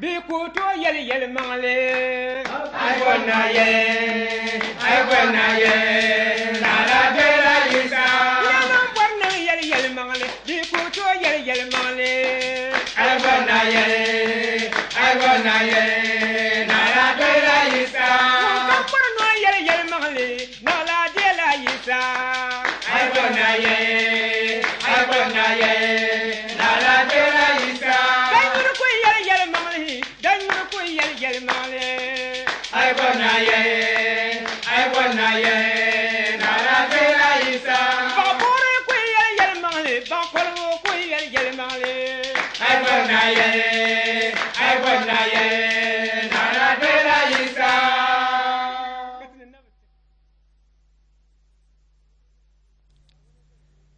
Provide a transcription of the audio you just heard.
bi kuto yel yel mangale ai bona ye la la de la isa Yaman bonna yel yel mangale bi kuto yel yel mangale ai bona ye la la de la isa Kaporno yel yel mangale na la de la isa ai bona ye la la de la isa Danyuru ko yel yel mangale danyuru ko yel yel mangale ai bona ye la la de la isa Bakore ko yel yel mangale bakoro ko yel yel mangale ai bona ye